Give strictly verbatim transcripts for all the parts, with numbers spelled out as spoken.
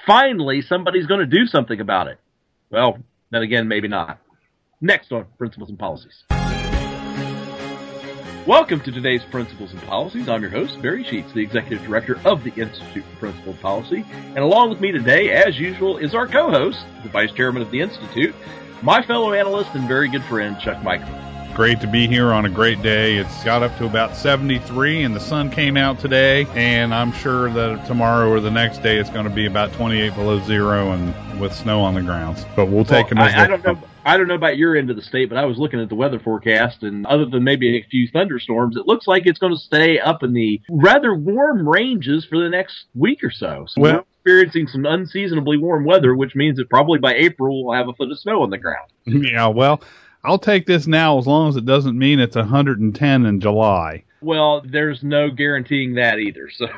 finally somebody's going to do something about it. Well, then again, maybe not. Next on Principles and Policies. Welcome to today's Principles and Policies. I'm your host, Barry Sheets, the Executive Director of the Institute for Principle and Policy. And along with me today, as usual, is our co-host, the Vice Chairman of the Institute, my fellow analyst and very good friend, Chuck Michael. Great to be here on a great day. It's got up to about seventy-three, and the sun came out today, and I'm sure that tomorrow or the next day it's going to be about twenty-eight below zero and with snow on the grounds. But we'll take well, them as I, I don't know. I don't know about your end of the state, but I was looking at the weather forecast, and other than maybe a few thunderstorms, it looks like it's going to stay up in the rather warm ranges for the next week or so. So well, we're experiencing some unseasonably warm weather, which means that probably by April we'll have a foot of snow on the ground. Yeah, well, I'll take this now as long as it doesn't mean it's one hundred ten in July. Well, there's no guaranteeing that either. So,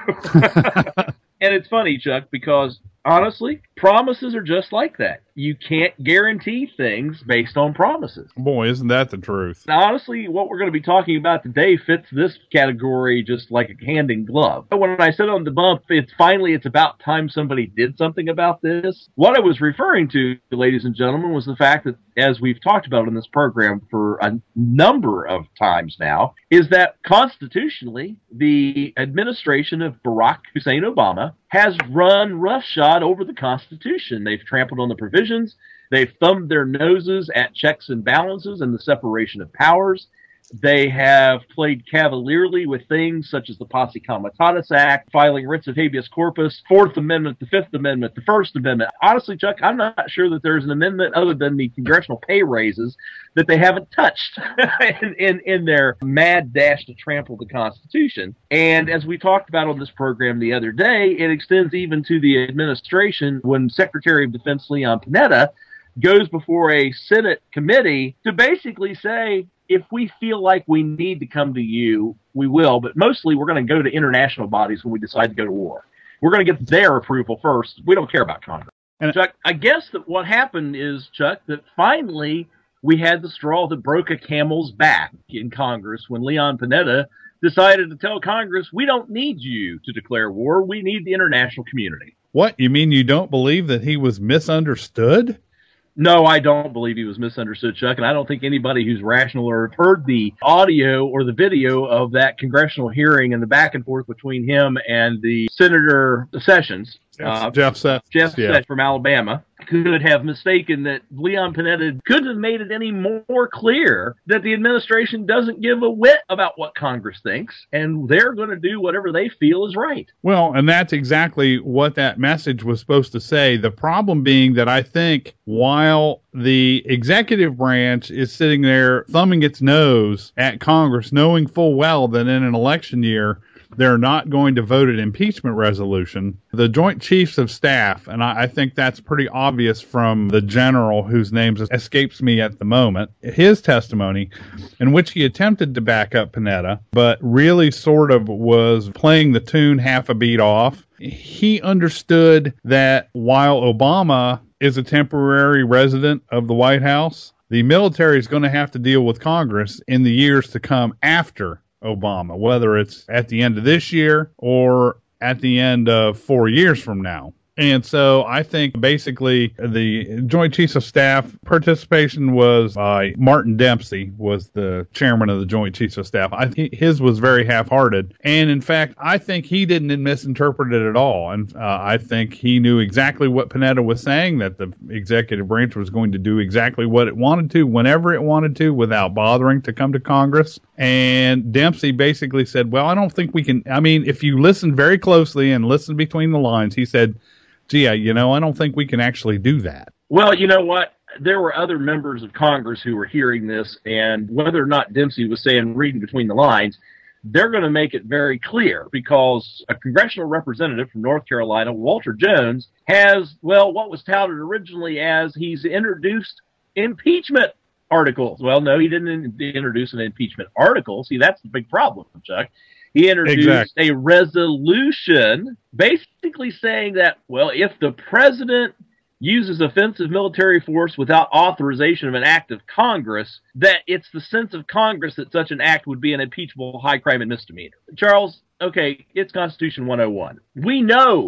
and it's funny, Chuck, because honestly, promises are just like that. You can't guarantee things based on promises. Boy, isn't that the truth? Now, honestly, what we're going to be talking about today fits this category just like a hand in glove. But when I said on the bump, it's finally, it's about time somebody did something about this. What I was referring to, ladies and gentlemen, was the fact that, as we've talked about in this program for a number of times now, is that constitutionally, the administration of Barack Hussein Obama has run roughshod over the Constitution. They've trampled on the provisions. They've thumbed their noses at checks and balances and the separation of powers. They have played cavalierly with things such as the Posse Comitatus Act, filing writs of habeas corpus, Fourth Amendment, the Fifth Amendment, the First Amendment. Honestly, Chuck, I'm not sure that there's an amendment other than the congressional pay raises that they haven't touched in, in, in their mad dash to trample the Constitution. And as we talked about on this program the other day, it extends even to the administration when Secretary of Defense Leon Panetta goes before a Senate committee to basically say, if we feel like we need to come to you, we will, but mostly we're going to go to international bodies when we decide to go to war. We're going to get their approval first. We don't care about Congress. And Chuck, I guess that what happened is, Chuck, that finally we had the straw that broke a camel's back in Congress when Leon Panetta decided to tell Congress, we don't need you to declare war. We need the international community. What? You mean you don't believe that he was misunderstood? No, I don't believe he was misunderstood, Chuck, and I don't think anybody who's rational or heard the audio or the video of that congressional hearing and the back and forth between him and the Senator Sessions, uh, Jeff Sessions, Jeff yeah. Sessions from Alabama, could have mistaken that Leon Panetta couldn't have made it any more clear that the administration doesn't give a whit about what Congress thinks, and they're going to do whatever they feel is right. Well, and that's exactly what that message was supposed to say. The problem being that I think while the executive branch is sitting there thumbing its nose at Congress, knowing full well that in an election year, they're not going to vote an impeachment resolution, the Joint Chiefs of Staff, and I, I think that's pretty obvious from the general whose name escapes me at the moment, his testimony, in which he attempted to back up Panetta, but really sort of was playing the tune half a beat off. He understood that while Obama is a temporary resident of the White House, the military is going to have to deal with Congress in the years to come after Obama, whether it's at the end of this year or at the end of four years from now. And so I think basically the Joint Chiefs of Staff participation was by Martin Dempsey, was the chairman of the Joint Chiefs of Staff. I think his was very half-hearted. And in fact, I think he didn't misinterpret it at all. And uh, I think he knew exactly what Panetta was saying, that the executive branch was going to do exactly what it wanted to, whenever it wanted to, without bothering to come to Congress. And Dempsey basically said, well, I don't think we can. I mean, if you listen very closely and listen between the lines, he said, gee, you know, I don't think we can actually do that. Well, you know what? There were other members of Congress who were hearing this, and whether or not Dempsey was saying reading between the lines, they're going to make it very clear, because a congressional representative from North Carolina, Walter Jones, has, well, what was touted originally as he's introduced impeachment articles. Well, no, he didn't introduce an impeachment article. See, that's the big problem, Chuck. He introduced exactly. a resolution basically saying that, well, if the president uses offensive military force without authorization of an act of Congress, that it's the sense of Congress that such an act would be an impeachable high crime and misdemeanor. Charles, okay, it's Constitution one oh one. We know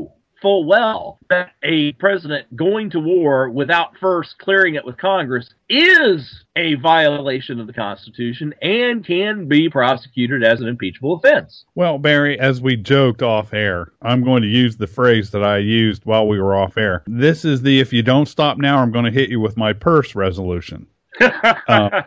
full well that a president going to war without first clearing it with Congress is a violation of the Constitution and can be prosecuted as an impeachable offense. Well, Barry, as we joked off air, I'm going to use the phrase that I used while we were off air. This is the if you don't stop now, I'm going to hit you with my purse resolution. uh,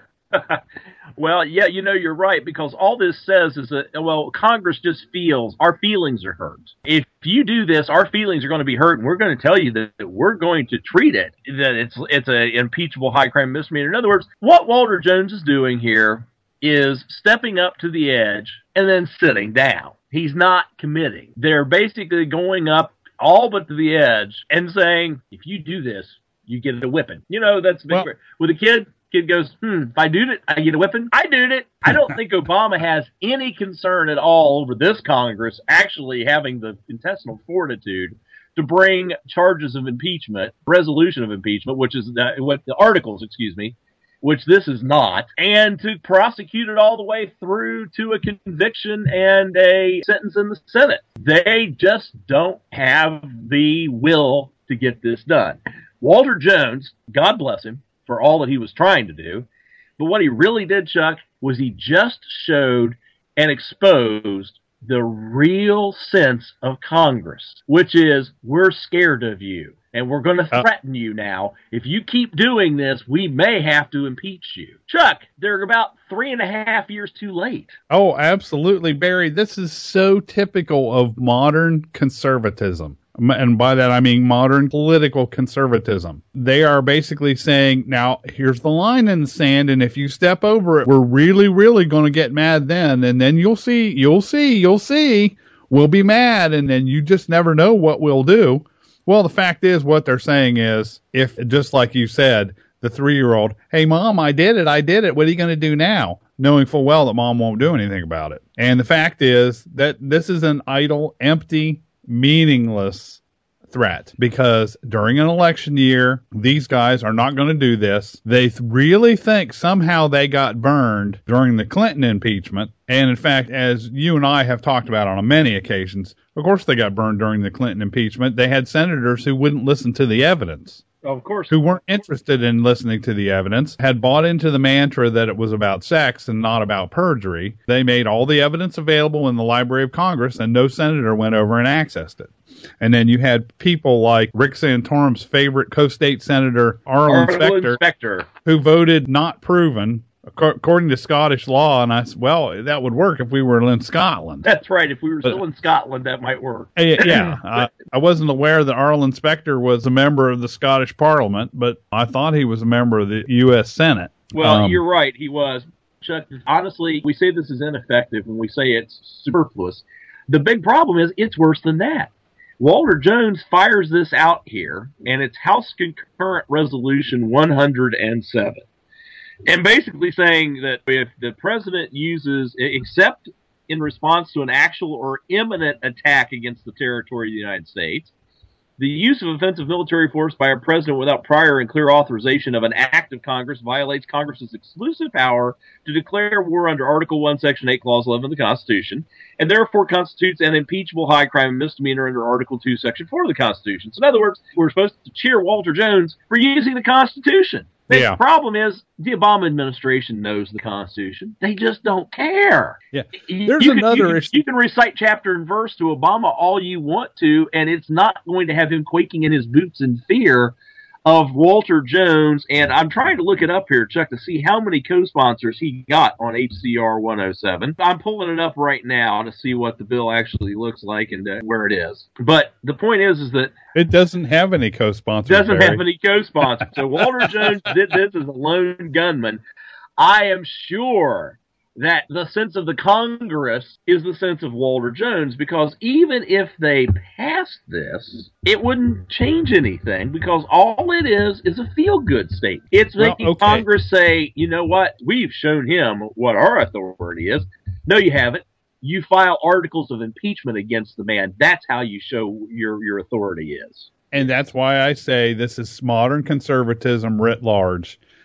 Well, yeah, you know, you're right, because all this says is that, well, Congress just feels our feelings are hurt. If you do this, our feelings are going to be hurt, and we're going to tell you that, that we're going to treat it, that it's it's an impeachable high crime misdemeanor. In other words, what Walter Jones is doing here is stepping up to the edge and then sitting down. He's not committing. They're basically going up all but to the edge and saying, if you do this, you get a whipping. You know, that's big. Well, with a kid, kid goes, hmm, if I do it, I get a whipping. I do it. I don't think Obama has any concern at all over this Congress actually having the intestinal fortitude to bring charges of impeachment, resolution of impeachment, which is uh, what the articles, excuse me, which this is not, and to prosecute it all the way through to a conviction and a sentence in the Senate. They just don't have the will to get this done. Walter Jones, God bless him, for all that he was trying to do. But what he really did, Chuck, was he just showed and exposed the real sense of Congress, which is, we're scared of you, and we're going to threaten uh, you now. If you keep doing this, we may have to impeach you. Chuck, they're about three and a half years too late. Oh, absolutely, Barry. This is so typical of modern conservatism. And by that, I mean modern political conservatism. They are basically saying, now, here's the line in the sand, and if you step over it, we're really, really going to get mad then. And then you'll see, you'll see, you'll see, we'll be mad, and then you just never know what we'll do. Well, the fact is, what they're saying is, if, just like you said, the three-year-old, hey, Mom, I did it, I did it, what are you going to do now? Knowing full well that Mom won't do anything about it. And the fact is that this is an idle, empty, meaningless threat, because during an election year, these guys are not going to do this. They th- really think somehow they got burned during the Clinton impeachment. And in fact, as you and I have talked about on many occasions, of course they got burned during the Clinton impeachment. They had senators who wouldn't listen to the evidence. Of course. Who weren't interested in listening to the evidence, had bought into the mantra that it was about sex and not about perjury. They made all the evidence available in the Library of Congress, and no senator went over and accessed it. And then you had people like Rick Santorum's favorite co-state senator, Arlen Specter, Specter, who voted not proven, according to Scottish law. And I said, well, that would work if we were in Scotland. That's right. If we were but, still in Scotland, that might work. Yeah. I, I wasn't aware that Arlen Specter was a member of the Scottish Parliament, but I thought he was a member of the U S Senate. Well, um, you're right. He was. Chuck, honestly, we say this is ineffective when we say it's superfluous. The big problem is it's worse than that. Walter Jones fires this out here, and it's House Concurrent Resolution one hundred seven. And basically saying that if the president uses, except in response to an actual or imminent attack against the territory of the United States, the use of offensive military force by a president without prior and clear authorization of an act of Congress violates Congress's exclusive power to declare war under Article one, Section eight, Clause eleven of the Constitution, and therefore constitutes an impeachable high crime and misdemeanor under Article two, Section four of the Constitution. So in other words, we're supposed to cheer Walter Jones for using the Constitution. The yeah. problem is the Obama administration knows the Constitution. They just don't care. Yeah. There's you another can, you, issue. You can recite chapter and verse to Obama all you want to, and it's not going to have him quaking in his boots in fear of Walter Jones. And I'm trying to look it up here, Chuck, to see how many co-sponsors he got on H C R one oh seven. I'm pulling it up right now to see what the bill actually looks like and uh, where it is. But the point is, is that it doesn't have any co-sponsors. Doesn't Barry. have any co-sponsors. So Walter Jones did this as a lone gunman. I am sure that the sense of the Congress is the sense of Walter Jones, because even if they passed this, it wouldn't change anything, because all it is is a feel-good state. It's making well, okay. Congress say, you know what, we've shown him what our authority is. No, you haven't. You file articles of impeachment against the man. That's how you show your, your authority is. And that's why I say this is modern conservatism writ large.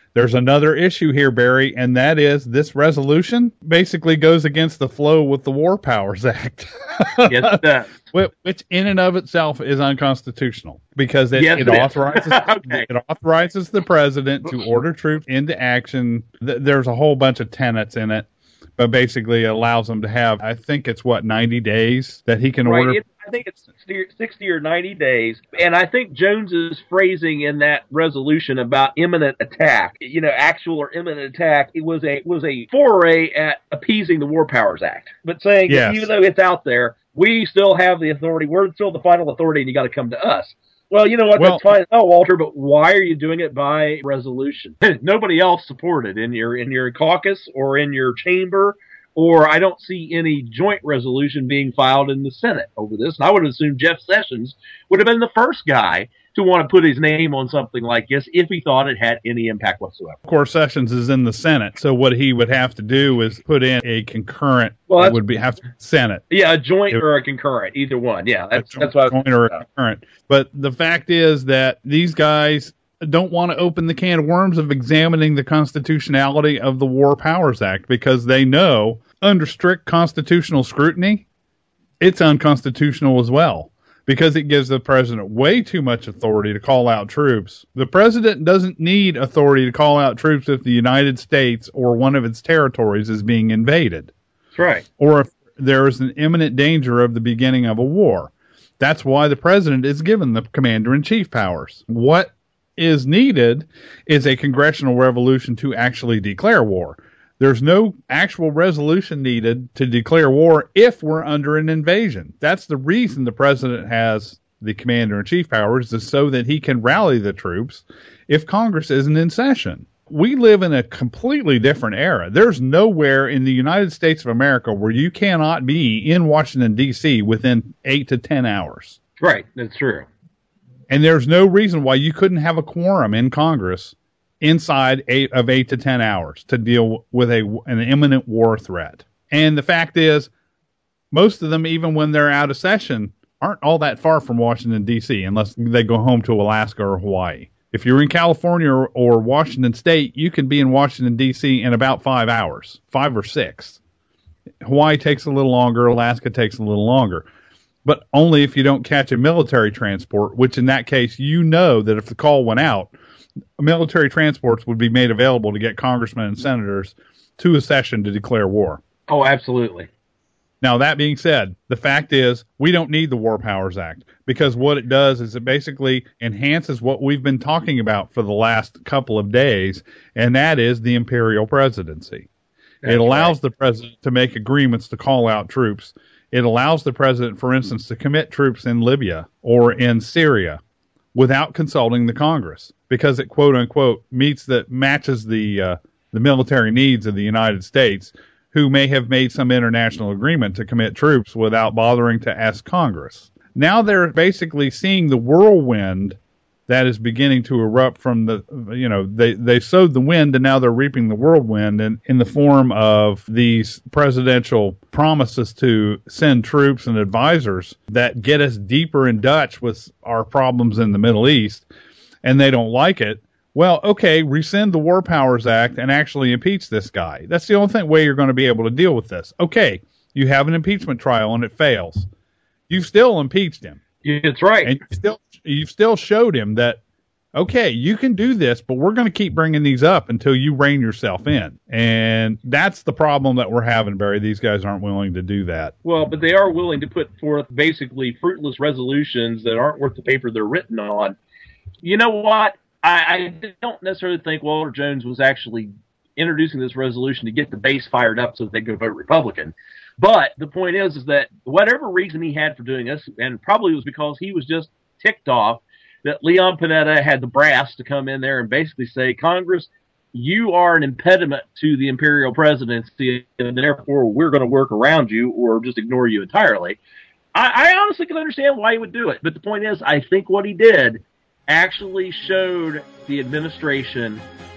There's another issue here, Barry, and that is this resolution basically goes against the flow with the War Powers Act. Yes, it does. Which in and of itself is unconstitutional because it, yes, it, it authorizes okay. it authorizes the president to order troops into action. There's a whole bunch of tenets in it, but basically it allows them to have, I think it's what, ninety days that he can right. order. It, I think it's sixty or ninety days. And I think Jones's phrasing in that resolution about imminent attack, you know, actual or imminent attack, it was a was a foray at appeasing the War Powers Act. But saying, yes. even though it's out there, we still have the authority. We're still the final authority, and you got to come to us. Well, you know what? Well, that's fine. Oh, Walter, but why are you doing it by resolution? Nobody else supported in your in your caucus or in your chamber. Or I don't see any joint resolution being filed in the Senate over this. And I would assume Jeff Sessions would have been the first guy to want to put his name on something like this if he thought it had any impact whatsoever. Of course, Sessions is in the Senate, so what he would have to do is put in a concurrent. Well, it would be have to be Senate. Yeah, a joint it, or a concurrent, either one. Yeah, that's joint, that's what joint or a concurrent. But the fact is that these guys don't want to open the can of worms of examining the constitutionality of the War Powers Act because they know under strict constitutional scrutiny, it's unconstitutional as well because it gives the president way too much authority to call out troops. The president doesn't need authority to call out troops if the United States or one of its territories is being invaded. That's right. Or if there is an imminent danger of the beginning of a war. That's why the president is given the commander-in-chief powers. What is needed is a congressional revolution to actually declare war. There's no actual resolution needed to declare war if we're under an invasion. That's the reason the president has the commander-in-chief powers, is so that he can rally the troops if Congress isn't in session. We live in a completely different era. There's nowhere in the United States of America where you cannot be in Washington, D C within eight to ten hours. Right, that's true. And there's no reason why you couldn't have a quorum in Congress inside eight of eight to ten hours to deal with a an imminent war threat. And the fact is, most of them, even when they're out of session, aren't all that far from Washington, D C, unless they go home to Alaska or Hawaii. If you're in California or, or Washington State, you can be in Washington, D C in about five hours, five or six. Hawaii takes a little longer, Alaska takes a little longer. But only if you don't catch a military transport, which in that case, you know that if the call went out, military transports would be made available to get congressmen and senators to a session to declare war. Oh, absolutely. Now, that being said, the fact is we don't need the War Powers Act because what it does is it basically enhances what we've been talking about for the last couple of days, and that is the imperial presidency. That's it allows right. the president to make agreements to call out troops. It allows the president, for instance, to commit troops in Libya or in Syria without consulting the Congress because it, quote unquote, meets that matches the uh, the military needs of the United States, who may have made some international agreement to commit troops without bothering to ask Congress. Now they're basically seeing the whirlwind that is beginning to erupt from the, you know, they, they sowed the wind and now they're reaping the whirlwind in, in the form of these presidential promises to send troops and advisors that get us deeper in Dutch with our problems in the Middle East, and they don't like it. Well, okay, rescind the War Powers Act and actually impeach this guy. That's the only thing, way you're going to be able to deal with this. Okay, you have an impeachment trial and it fails. You've still impeached him. That's right. And you still, you've still showed him that, okay, you can do this, but we're going to keep bringing these up until you rein yourself in. And that's the problem that we're having, Barry. These guys aren't willing to do that. Well, but they are willing to put forth basically fruitless resolutions that aren't worth the paper they're written on. You know what? I, I don't necessarily think Walter Jones was actually introducing this resolution to get the base fired up so that they could vote Republican. But the point is, is that whatever reason he had for doing this, and probably was because he was just ticked off that Leon Panetta had the brass to come in there and basically say, Congress, you are an impediment to the imperial presidency, and therefore we're going to work around you or just ignore you entirely. I, I honestly can understand why he would do it. But the point is, I think what he did actually showed the administration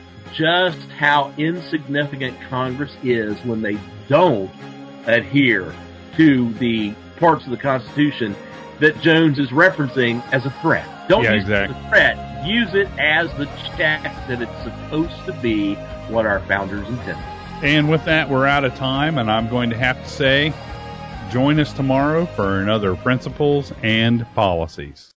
just how insignificant Congress is when they don't adhere to the parts of the Constitution that Jones is referencing as a threat. Don't yeah, use exactly. it as a threat. use it as the check that it's supposed to be what our founders intended. And with that, we're out of time, and I'm going to have to say, join us tomorrow for another Principles and Policies.